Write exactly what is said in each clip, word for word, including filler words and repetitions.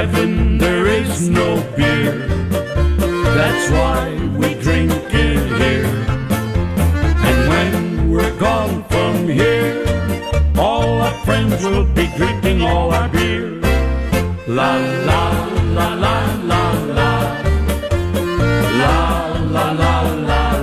heaven there is no beer. That's why we drink it here. And when we're gone from here, all our friends will be drinking all our beer. La la la la la la. La la la la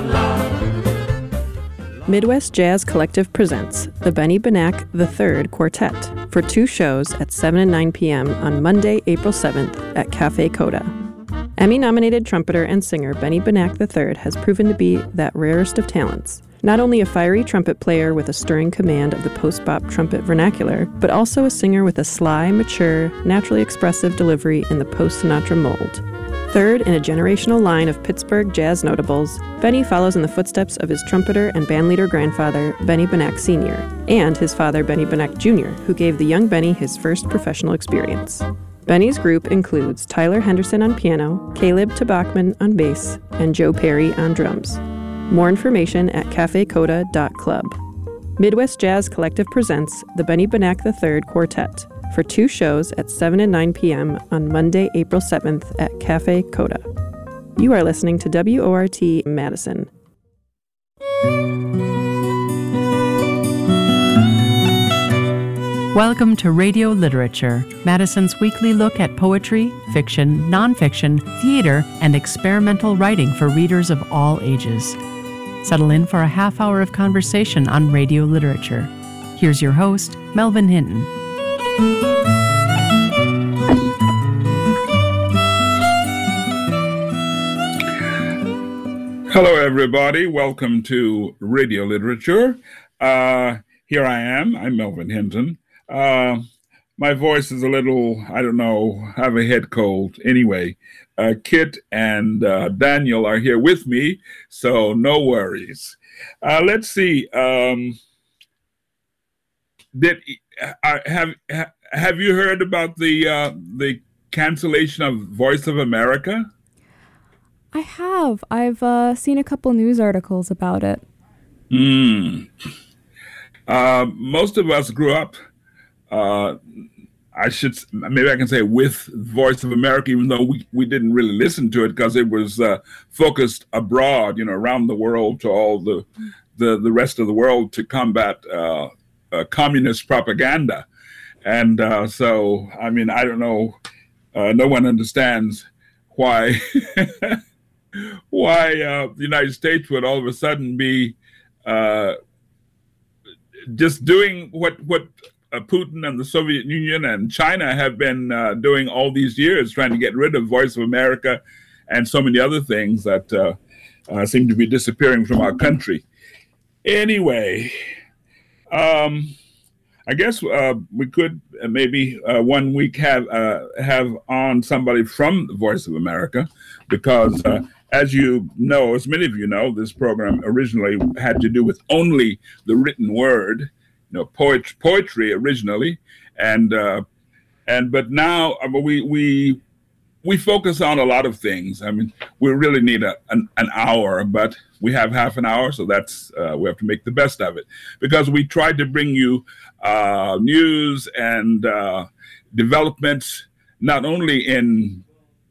la. Midwest Jazz Collective presents the Benny Benack the third Quartet for two shows at seven and nine p.m. on Monday, April seventh at Cafe Coda. Emmy-nominated trumpeter and singer Benny Benack the third has proven to be that rarest of talents. Not only a fiery trumpet player with a stirring command of the post-bop trumpet vernacular, but also a singer with a sly, mature, naturally expressive delivery in the post-Sinatra mold. Third in a generational line of Pittsburgh jazz notables, Benny follows in the footsteps of his trumpeter and bandleader grandfather, Benny Benack Senior, and his father, Benny Benack Junior, who gave the young Benny his first professional experience. Benny's group includes Tyler Henderson on piano, Caleb Tabachman on bass, and Joe Perry on drums. More information at cafe coda dot club. Midwest Jazz Collective presents the Benny Benack the third Quartet for two shows at seven and nine p.m. on Monday, April seventh at Cafe Coda. You are listening to W O R T Madison. Welcome to Radio Literature, Madison's weekly look at poetry, fiction, nonfiction, theater, and experimental writing for readers of all ages. Settle in for a half hour of conversation on radio literature. Here's your host, Melvin Hinton. Hello, everybody. Welcome to Radio Literature. Uh, here I am. I'm Melvin Hinton. Uh, my voice is a little, I don't know, I have a head cold. Anyway, uh, Kit and uh, Daniel are here with me, so no worries. Uh, let's see. Um, did uh, have have you heard about the uh, the cancellation of Voice of America? I have. I've uh, seen a couple news articles about it. Hmm. Uh, most of us grew up. Uh, I should maybe I can say with Voice of America, even though we, we didn't really listen to it because it was uh, focused abroad, you know, around the world to all the the, the rest of the world to combat uh, uh, communist propaganda. And uh, so, I mean, I don't know. Uh, no one understands why why uh, the United States would all of a sudden be uh, just doing what what. Uh, Putin and the Soviet Union and China have been uh, doing all these years, trying to get rid of Voice of America and so many other things that uh, uh, seem to be disappearing from our country. Anyway, um, I guess uh, we could uh, maybe uh, one week have uh, have on somebody from Voice of America, because uh, as you know, as many of you know, this program originally had to do with only the written word. You know, poetry, poetry originally, and uh, and but now I mean, we we we focus on a lot of things. I mean, we really need a, an, an hour, but we have half an hour, so that's uh, we have to make the best of it, because we tried to bring you uh, news and uh, developments not only in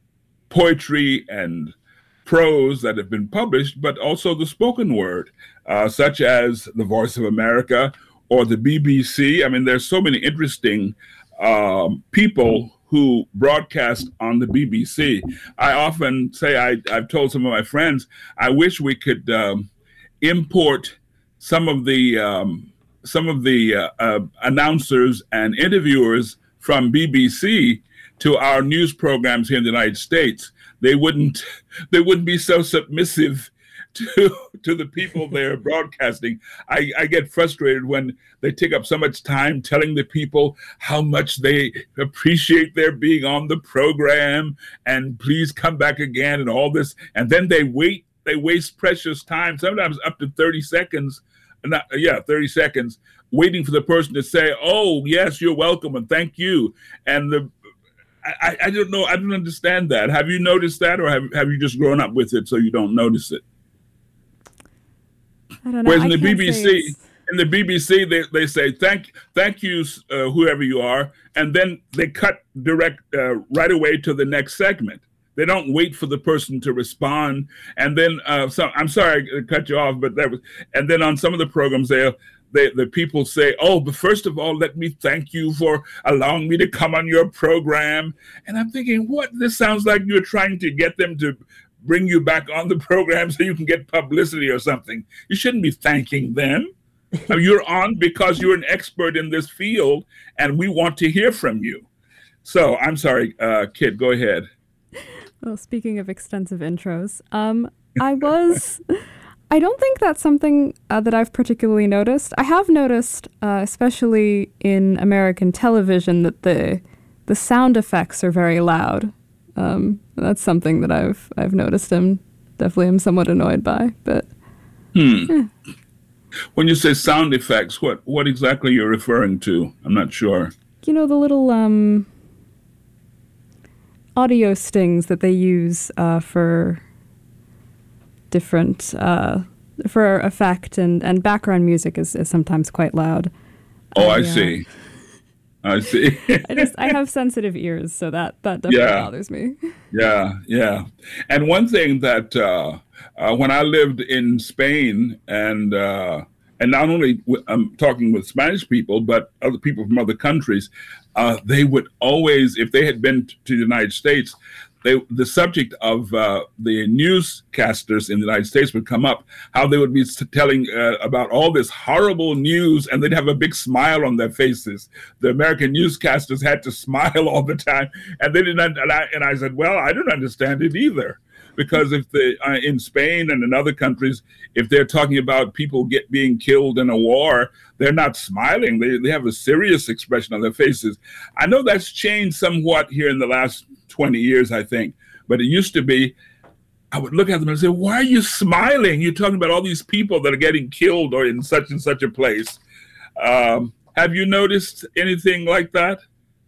poetry and prose that have been published, but also the spoken word, uh, such as the Voice of America or the B B C. I mean, there's so many interesting um, people who broadcast on the B B C. I often say, I, I've told some of my friends, I wish we could um, import some of the um, some of the uh, uh, announcers and interviewers from B B C to our news programs here in the United States. They wouldn't they wouldn't be so submissive to to the people they're broadcasting. I, I get frustrated when they take up so much time telling the people how much they appreciate their being on the program and please come back again and all this. And then they wait, they waste precious time, sometimes up to thirty seconds, not, yeah, thirty seconds, waiting for the person to say, oh, yes, you're welcome and thank you. And the I, I don't know, I don't understand that. Have you noticed that, or have, have you just grown up with it so you don't notice it? I don't know. Whereas I in the can't B B C, say it's, in the B B C, they, they say, thank thank you, uh, whoever you are, and then they cut direct uh, right away to the next segment. They don't wait for the person to respond. And then, uh, so, I'm sorry I cut you off, but that was, and then on some of the programs, they They, the people say, oh, but first of all, let me thank you for allowing me to come on your program. And I'm thinking, what? This sounds like you're trying to get them to bring you back on the program so you can get publicity or something. You shouldn't be thanking them. You're on because you're an expert in this field, and we want to hear from you. So I'm sorry, uh, Kit, go ahead. Well, speaking of extensive intros, um, I was... I don't think that's something uh, that I've particularly noticed. I have noticed, uh, especially in American television, that the the sound effects are very loud. Um, that's something that I've I've noticed and definitely am somewhat annoyed by. But hmm. yeah. When you say sound effects, what what exactly you're referring to? I'm not sure. You know, the little um, audio stings that they use uh, for different uh, for effect, and, and background music is, is sometimes quite loud. Oh, I, I uh, see. I see. I just I have sensitive ears, so that that definitely Yeah. bothers me. Yeah, yeah. And one thing that uh, uh, when I lived in Spain, and uh, and not only w- I'm talking with Spanish people, but other people from other countries, uh, they would always, if they had been t- to the United States, they, the subject of uh, the newscasters in the United States would come up, how they would be s- telling uh, about all this horrible news, and they'd have a big smile on their faces. The American newscasters had to smile all the time, and they didn't. And I, and I said, well, I don't understand it either, because if the uh, in Spain and in other countries, if they're talking about people get being killed in a war, they're not smiling. They they have a serious expression on their faces. I know that's changed somewhat here in the last twenty years, I think. But it used to be, I would look at them and say, why are you smiling? You're talking about all these people that are getting killed or in such and such a place. Um, have you noticed anything like that?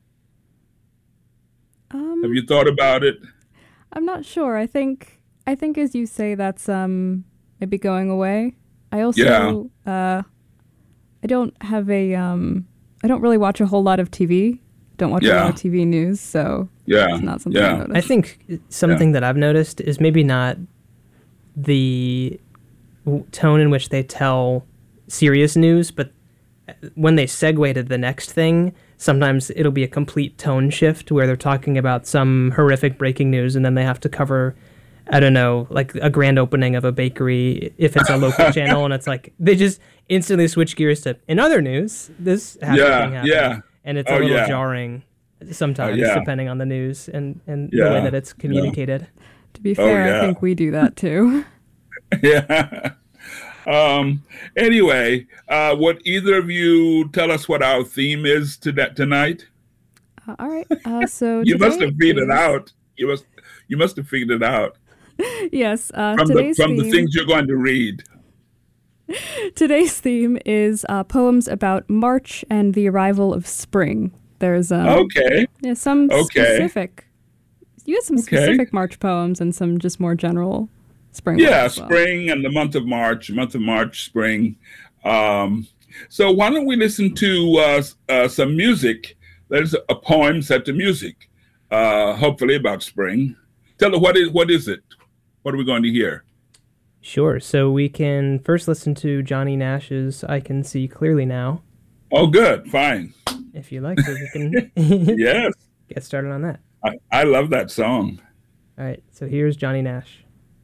Um, Have you thought about it? I'm not sure. I think I think as you say, that's um maybe going away. I also Yeah. uh I don't have a um I don't really watch a whole lot of T V. Don't watch a Yeah. lot of T V news, so Yeah, it's not something I yeah. noticed. I think something that I've noticed is maybe not the w- tone in which they tell serious news, but when they segue to the next thing, sometimes it'll be a complete tone shift where they're talking about some horrific breaking news, and then they have to cover, I don't know, like a grand opening of a bakery if it's a local channel, and it's like they just instantly switch gears to, in other news, this happened, Yeah, thing happened. yeah. And it's a Oh, little yeah. jarring sometimes, Oh, yeah. depending on the news and, and the Yeah, way that it's communicated. To be fair, yeah. I think we do that too. Yeah. Um, anyway, uh, would either of you tell us what our theme is to that tonight? Uh, all right. Uh, so You must today have figured it is- out. You must. You must have figured it out Yes. Uh, from the today's from the theme- things you're going to read. Today's theme is uh, poems about March and the arrival of spring. There's um, Okay. yeah, some Okay. specific. You had some Okay. specific March poems and some just more general spring. Yeah, ones as well. spring and the month of March, month of March, spring. Um, so why don't we listen to uh, s- uh, some music? There's a poem set to music, uh, hopefully about spring. Tell her what is what is it? What are we going to hear? Sure. So we can first listen to Johnny Nash's I Can See Clearly Now, Oh, good, fine. if you like, so we can Yes, get started on that. I, I love that song. All right. So here's Johnny Nash.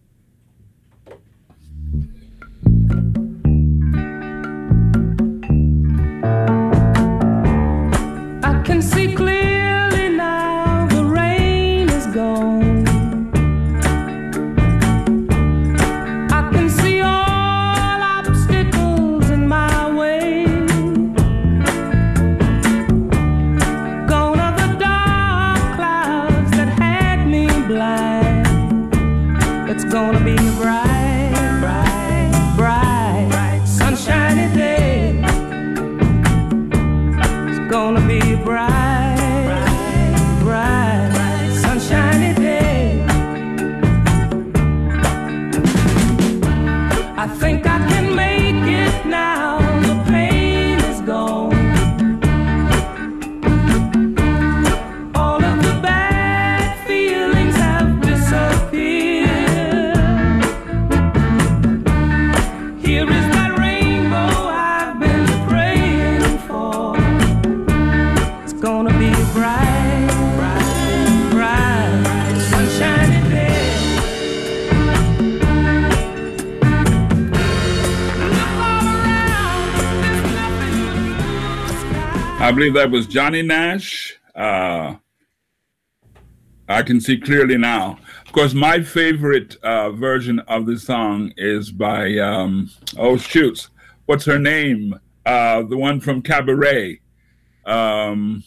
I can see clearly now, the rain is gone. I can see all obstacles in my way. Gone are the dark clouds that had me blind. It's gonna be a bright, bright, bright, bright, sunshiny day. Gonna be a bright, bright, bright, sunshiny day. I think I can make it now. The I believe that was Johnny Nash. Uh, I Can See Clearly Now. Of course, my favorite uh, version of the song is by, um, oh, shoots, what's her name? Uh, the one from Cabaret. Um,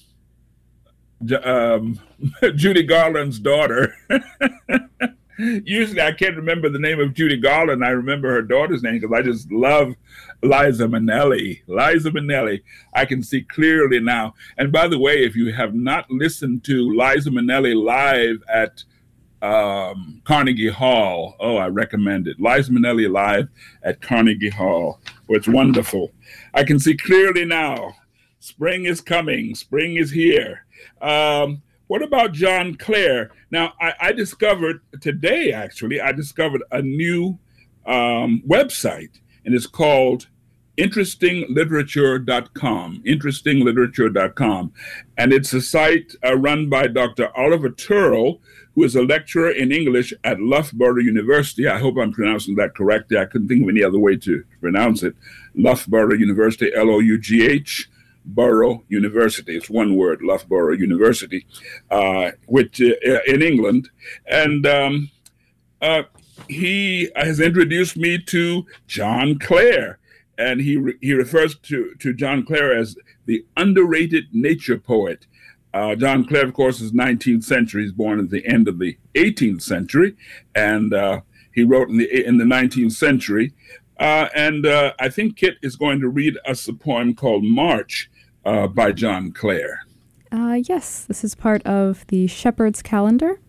um, Judy Garland's daughter. Usually I can't remember the name of Judy Garland. I remember her daughter's name because I just love Liza Minnelli. Liza Minnelli, I Can See Clearly Now. And by the way, if you have not listened to Liza Minnelli live at um, Carnegie Hall, oh, I recommend it. Liza Minnelli live at Carnegie Hall. Oh, it's wonderful. I can see clearly now. Spring is coming. Spring is here. Um, What about John Clare? Now, I, I discovered today, actually, I discovered a new um, website, and it's called interesting literature dot com, interesting literature dot com. And it's a site uh, run by Doctor Oliver Turrell, who is a lecturer in English at Loughborough University. I hope I'm pronouncing that correctly. I couldn't think of any other way to pronounce it. Loughborough University, L O U G H. Borough University. It's one word, Loughborough University, uh, which uh, in England. And um, uh, he has introduced me to John Clare. And he re- he refers to, to John Clare as the underrated nature poet. Uh, John Clare, of course, is nineteenth century. He's born at the end of the eighteenth century. And uh, he wrote in the, in the nineteenth century. Uh, and uh, I think Kit is going to read us a poem called March uh, by John Clare. Uh, yes, this is part of the Shepherd's Calendar.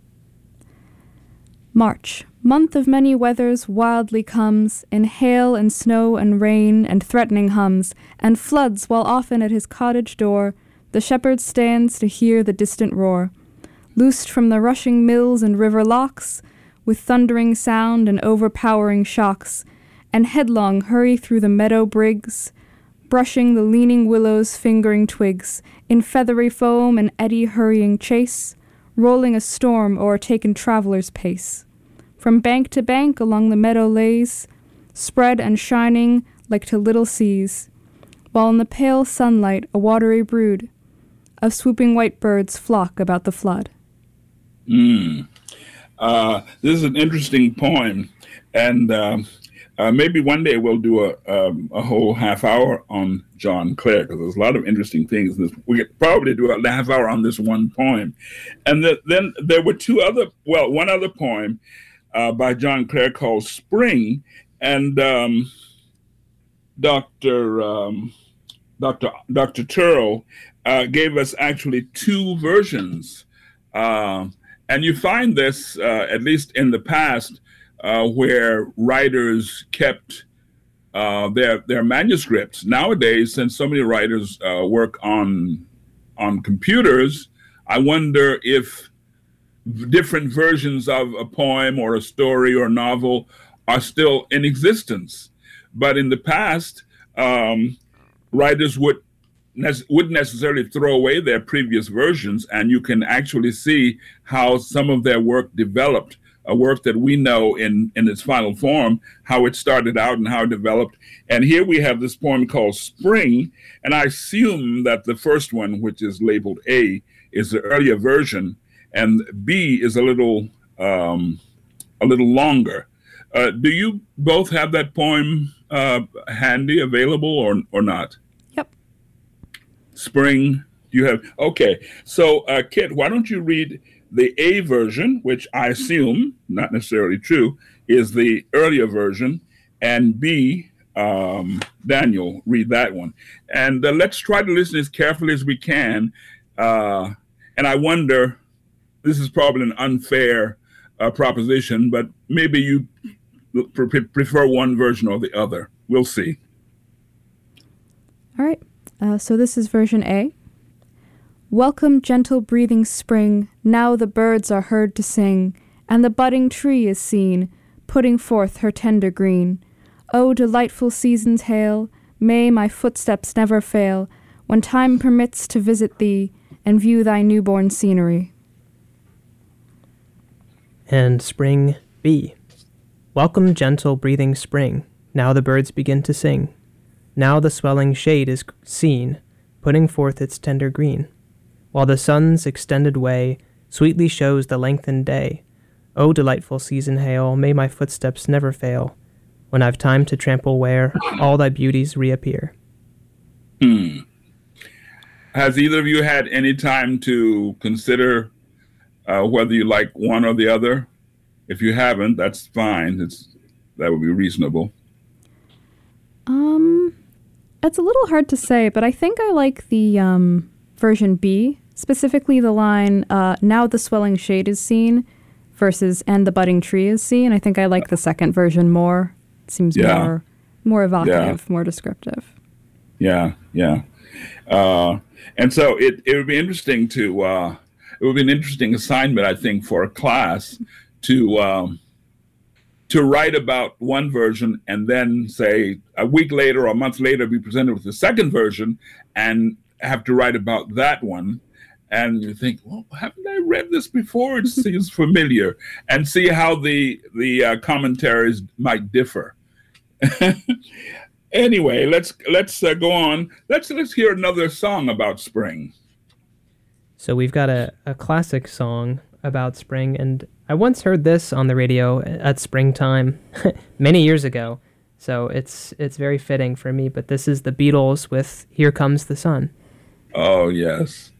March, month of many weathers, wildly comes, in hail and snow and rain and threatening hums, and floods while often at his cottage door the shepherd stands to hear the distant roar. Loosed from the rushing mills and river locks, with thundering sound and overpowering shocks, and headlong hurry through the meadow brigs, brushing the leaning willows' fingering twigs, in feathery foam and eddy hurrying chase, rolling a storm o'ertaken traveller's pace. From bank to bank along the meadow lays, spread and shining like to little seas, while in the pale sunlight a watery brood of swooping white birds flock about the flood. Mm. Uh, this is an interesting poem, and uh, Uh, maybe one day we'll do a um, a whole half hour on John Clare, because there's a lot of interesting things. This, we could probably do a half hour on this one poem. And the, then there were two other, well, one other poem uh, by John Clare called Spring. And um, Doctor Um, Doctor Doctor Turrell uh, gave us actually two versions. Uh, and you find this, uh, at least in the past, Uh, where writers kept uh, their their manuscripts. Nowadays, since so many writers uh, work on on computers, I wonder if different versions of a poem or a story or a novel are still in existence. But in the past, um, writers would ne- wouldn't necessarily throw away their previous versions, and you can actually see how some of their work developed. A work that we know in, in its final form, how it started out and how it developed. And here we have this poem called Spring, and I assume that the first one, which is labeled A, is the earlier version, and B is a little um, a little longer. Uh, do you both have that poem uh, handy, available, or or not? Yep. Spring, you have, okay. So uh, Kit, why don't you read the A version, which I assume, not necessarily true, is the earlier version, and B, um, Daniel, read that one. And uh, let's try to listen as carefully as we can. Uh, and I wonder, this is probably an unfair uh, proposition, but maybe you pre- prefer one version or the other. We'll see. All right, uh, so this is version A. Welcome, gentle breathing spring, now the birds are heard to sing, and the budding tree is seen, putting forth her tender green. O delightful seasons hail, may my footsteps never fail, when time permits to visit thee, and view thy newborn scenery. And spring B. Welcome, gentle breathing spring, now the birds begin to sing. Now the swelling shade is seen, putting forth its tender green, while the sun's extended way sweetly shows the lengthened day. O delightful season hail, may my footsteps never fail, when I've time to trample where all thy beauties reappear. Hmm. Has either of you had any time to consider uh, whether you like one or the other? If you haven't, that's fine. It's that would be reasonable. Um, it's a little hard to say, but I think I like the um, version B, specifically the line, uh, now the swelling shade is seen, versus and the budding tree is seen. I think I like the second version more. It seems Yeah. more more evocative, Yeah. more descriptive. Yeah, yeah. Uh, and so it, it would be interesting to, uh, it would be an interesting assignment, I think, for a class to um, to write about one version and then say a week later or a month later be presented with the second version and have to write about that one. And you think, well, haven't I read this before? It seems familiar. And see how the the uh, commentaries might differ. Anyway, let's let's uh, go on. Let's let's hear another song about spring. So we've got a, a classic song about spring, and I once heard this on the radio at springtime many years ago. So it's it's very fitting for me. But this is the Beatles with "Here Comes the Sun." Oh yes.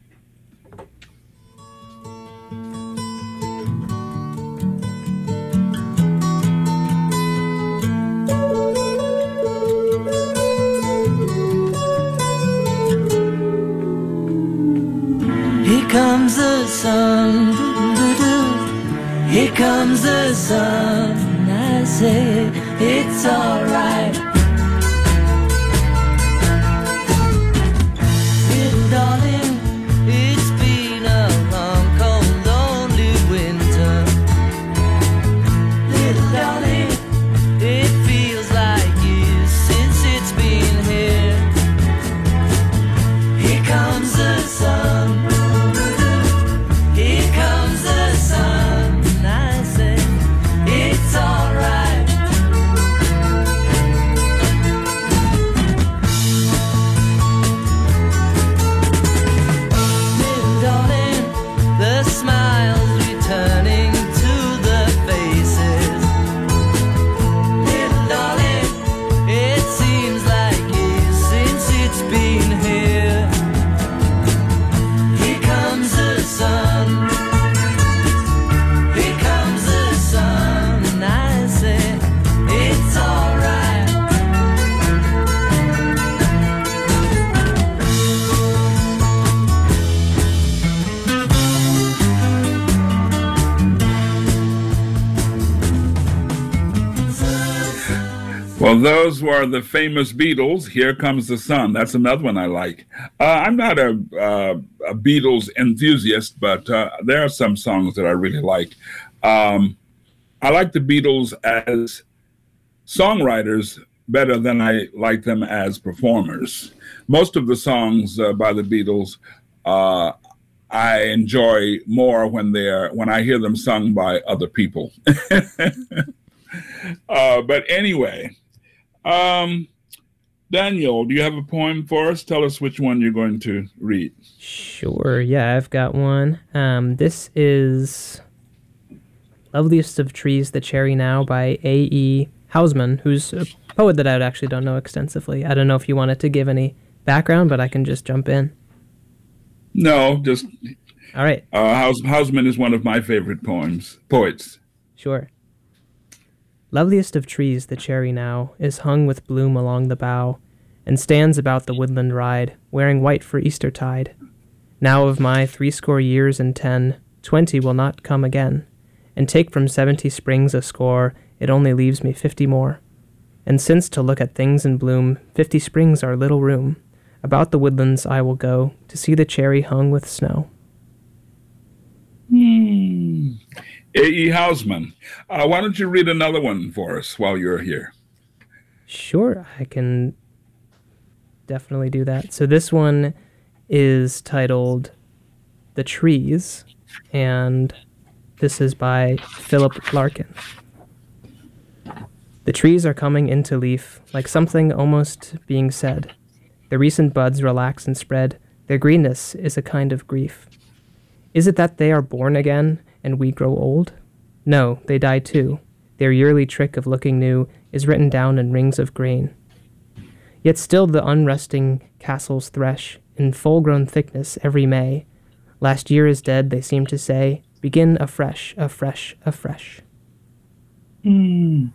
Here comes the sun, doo-doo-doo. Here comes the sun. I say it's alright. Little darling, it's been a long, cold, lonely winter. Little darling, it feels like years since it's been here. Here comes the sun. Here comes the sun. I say it's alright. Little darling, the smiles returning to the faces. Little darling, it seems like years since it's been here. Here comes the sun. Here comes the sun. And I say it's alright. Well, those were the famous Beatles. Here Comes the Sun. That's another one I like. Uh, I'm not a, uh, a Beatles enthusiast, but uh, there are some songs that I really like. Um, I like the Beatles as songwriters better than I like them as performers. Most of the songs uh, by the Beatles uh, I enjoy more when they're when I hear them sung by other people. uh, but anyway. Um, Daniel, do you have a poem for us? Tell us which one you're going to read. Sure, yeah, I've got one. Um, this is Loveliest of Trees, the Cherry Now by A E Hausman, who's a poet that I actually don't know extensively. I don't know if you wanted to give any background, but I can just jump in. No, just All right, uh, Haus- Hausman is one of my favorite poems, poets. sure. Loveliest of trees, the cherry now, is hung with bloom along the bough, and stands about the woodland ride, wearing white for Eastertide. Now of my threescore years and ten, twenty will not come again, and take from seventy springs a score, it only leaves me fifty more. And since to look at things in bloom, fifty springs are little room, about the woodlands I will go, to see the cherry hung with snow. Hmm. A E Hausman. Uh, why don't you read another one for us while you're here? Sure, I can definitely do that. So this one is titled The Trees, and this is by Philip Larkin. The trees are coming into leaf, like something almost being said. The recent buds relax and spread. Their greenness is a kind of grief. Is it that they are born again, and we grow old? No, they die too. Their yearly trick of looking new is written down in rings of grain. Yet still the unresting castles thresh in full-grown thickness every May. Last year is dead, they seem to say. Begin afresh, afresh, afresh. Mm.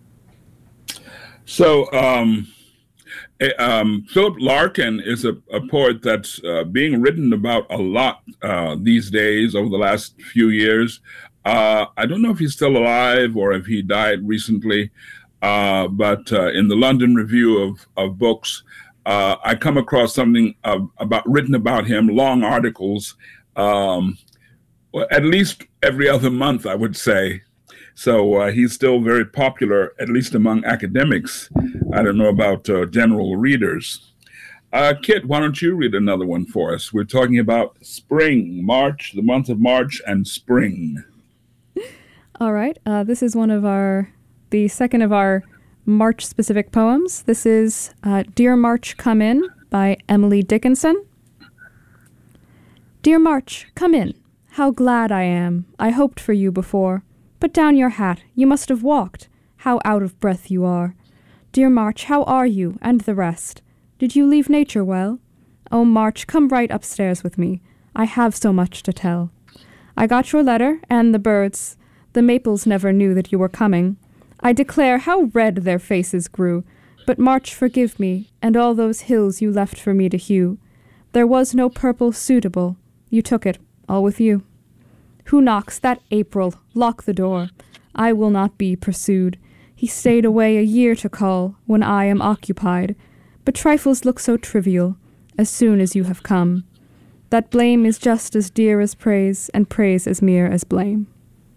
So, um, um, Philip Larkin is a, a poet that's uh, being written about a lot uh, these days over the last few years. Uh, I don't know if he's still alive or if he died recently, uh, but uh, in the London Review of, of Books, uh, I come across something uh, about written about him, long articles, um, well, at least every other month, I would say. So uh, he's still very popular, at least among academics. I don't know about uh, general readers. Uh, Kit, why don't you read another one for us? We're talking about spring, March, the month of March, and spring. All right. Uh, this is one of our, the second of our March-specific poems. This is uh, Dear March, Come In by Emily Dickinson. Dear March, come in. How glad I am. I hoped for you before. Put down your hat. You must have walked. How out of breath you are. Dear March, how are you, and the rest? Did you leave nature well? Oh, March, come right upstairs with me. I have so much to tell. I got your letter, and the birds. The maples never knew that you were coming. I declare how red their faces grew. But March, forgive me, and all those hills you left for me to hew. There was no purple suitable. You took it, all with you. Who knocks? That April. Lock the door. I will not be pursued. He stayed away a year to call, when I am occupied. But trifles look so trivial, as soon as you have come. That blame is just as dear as praise, and praise as mere as blame.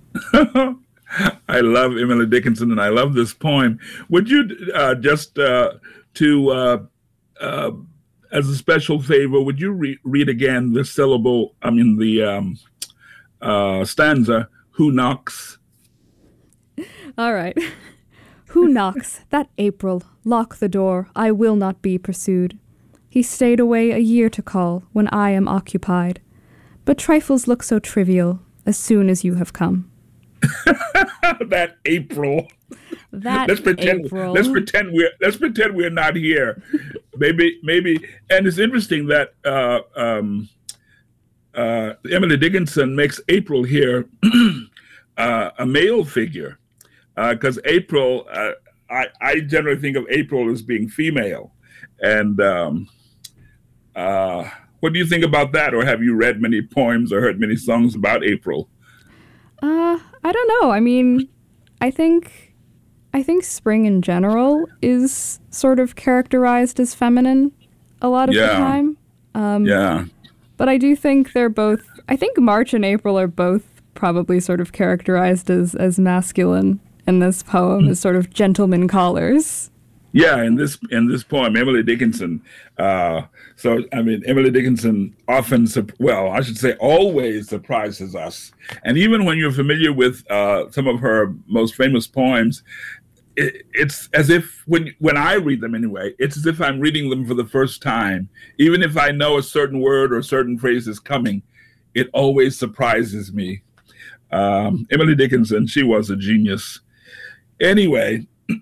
I love Emily Dickinson, and I love this poem. Would you uh, just, uh, to uh, uh, as a special favor, would you re- read again the syllable, I mean the um, uh, stanza, who knocks? All right. Who knocks? That April. Lock the door. I will not be pursued. He stayed away a year to call, when I am occupied. But trifles look so trivial, as soon as you have come. That April. That let's pretend, April. Let's pretend we're let's pretend we're not here. maybe maybe, and it's interesting that uh, um, uh, Emily Dickinson makes April here uh, a male figure, because uh, April, uh, I I generally think of April as being female, and um, uh, what do you think about that? Or have you read many poems or heard many songs about April? Uh, I don't know. I mean, I think, I think spring in general is sort of characterized as feminine a lot of yeah. the time. Um, yeah. But I do think they're both, I think March and April are both probably sort of characterized as, as masculine in this poem, as sort of gentleman callers. Yeah, in this in this poem, Emily Dickinson. Uh, so, I mean, Emily Dickinson often, well, I should say always surprises us. And even when you're familiar with uh, some of her most famous poems, it, it's as if, when when I read them anyway, it's as if I'm reading them for the first time. Even if I know a certain word or a certain phrase is coming, it always surprises me. Um, Emily Dickinson, she was a genius. Anyway,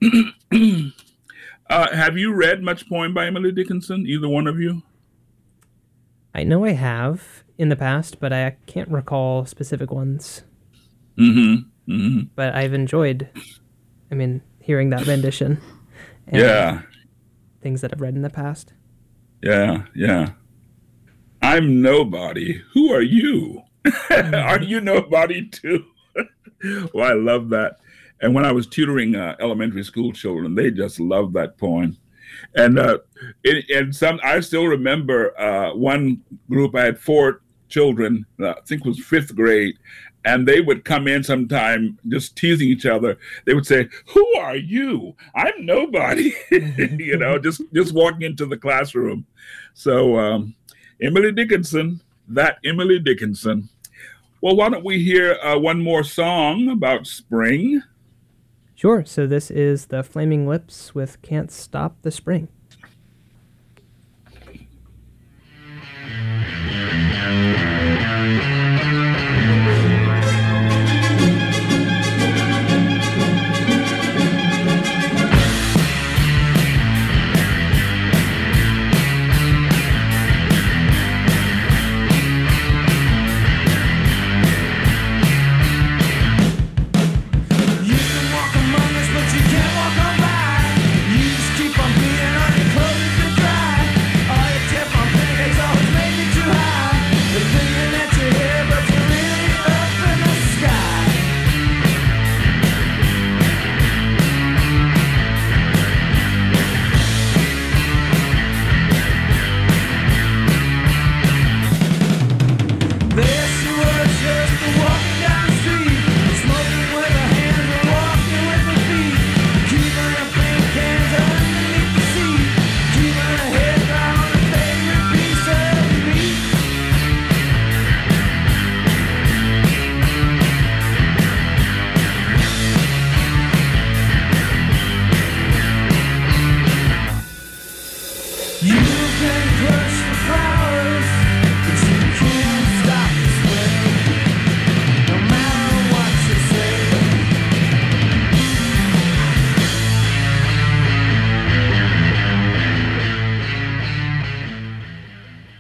Uh, have you read much poem by Emily Dickinson, either one of you? I know I have in the past, but I can't recall specific ones. Mm-hmm. Mm-hmm. But I've enjoyed, I mean, hearing that rendition. And yeah. Things that I've read in the past. Yeah, yeah. I'm nobody. Who are you? Are you nobody too? Well, I love that. And when I was tutoring uh, elementary school children, they just loved that poem. And uh, it, and some, I still remember uh, one group. I had four children. Uh, I think it was fifth grade, and they would come in sometime just teasing each other. They would say, "Who are you? I'm nobody." you know, just just walking into the classroom. So um, Emily Dickinson, that Emily Dickinson. Well, why don't we hear uh, one more song about spring? Sure. So this is the Flaming Lips with Can't Stop the Spring.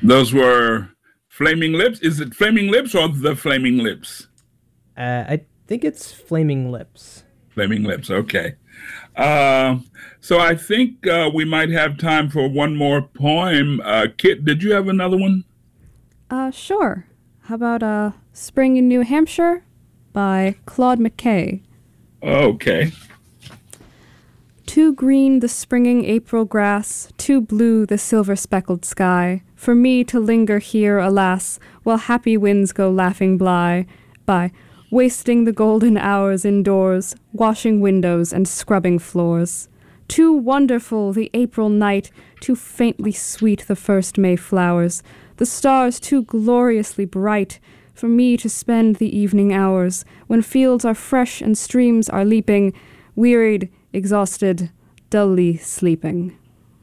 Those were Flaming Lips. Is it Flaming Lips or the Flaming Lips? Uh, I think it's Flaming Lips. Flaming Lips, okay. Uh, so I think uh, we might have time for one more poem. Uh, Kit, did you have another one? Uh, sure. How about uh, Spring in New Hampshire by Claude McKay? Okay. Too green the springing April grass, too blue the silver-speckled sky, for me to linger here, alas, while happy winds go laughing by, by, wasting the golden hours indoors, washing windows and scrubbing floors. Too wonderful the April night, too faintly sweet the first May flowers, the stars too gloriously bright, for me to spend the evening hours, when fields are fresh and streams are leaping, wearied, exhausted, dully sleeping.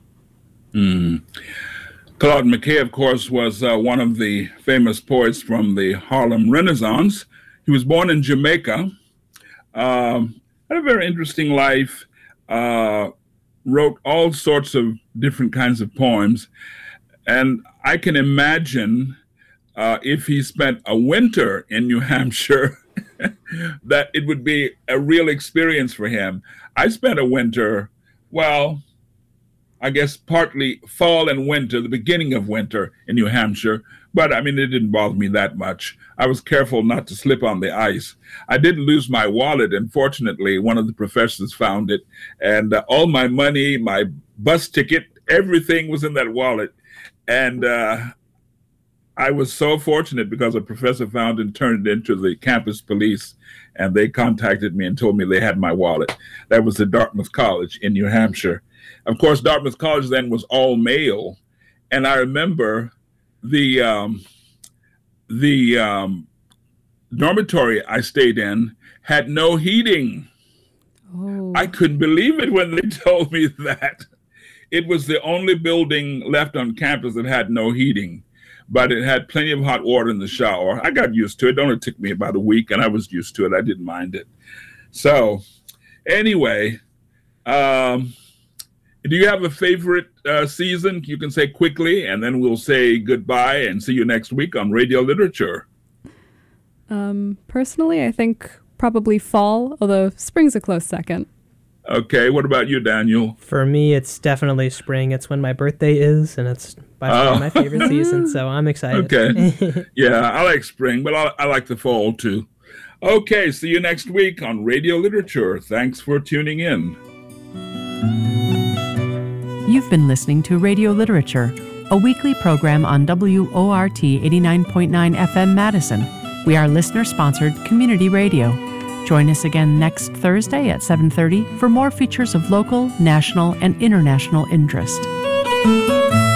Mm. Claude McKay, of course, was uh, one of the famous poets from the Harlem Renaissance. He was born in Jamaica, um, had a very interesting life, uh, wrote all sorts of different kinds of poems. And I can imagine uh, if he spent a winter in New Hampshire, that it would be a real experience for him. I spent a winter, well, I guess partly fall and winter, the beginning of winter in New Hampshire, but I mean, it didn't bother me that much. I was careful not to slip on the ice. I did lose my wallet, and fortunately, one of the professors found it, and uh, all my money, my bus ticket, everything was in that wallet. And uh, I was so fortunate because a professor found and turned it into the campus police, and they contacted me and told me they had my wallet. That was at Dartmouth College in New Hampshire. Of course, Dartmouth College then was all male, and I remember the um, the um, dormitory I stayed in had no heating. Oh. I couldn't believe it when they told me that. It was the only building left on campus that had no heating, but it had plenty of hot water in the shower. I got used to it. It only took me about a week, and I was used to it. I didn't mind it. So anyway, um, do you have a favorite uh, season? You can say quickly, and then we'll say goodbye and see you next week on Radio Literature. Um, personally, I think probably fall, although spring's a close second. Okay, what about you, Daniel? For me, it's definitely spring. It's when my birthday is, and it's by far Oh. my favorite season, so I'm excited. Okay. Yeah, I like spring, but I, I like the fall too. Okay, see you next week on Radio Literature. Thanks for tuning in. You've been listening to Radio Literature, a weekly program on W O R T eighty-nine point nine F M Madison. We are listener-sponsored community radio. Join us again next Thursday at seven thirty for more features of local, national, and international interest.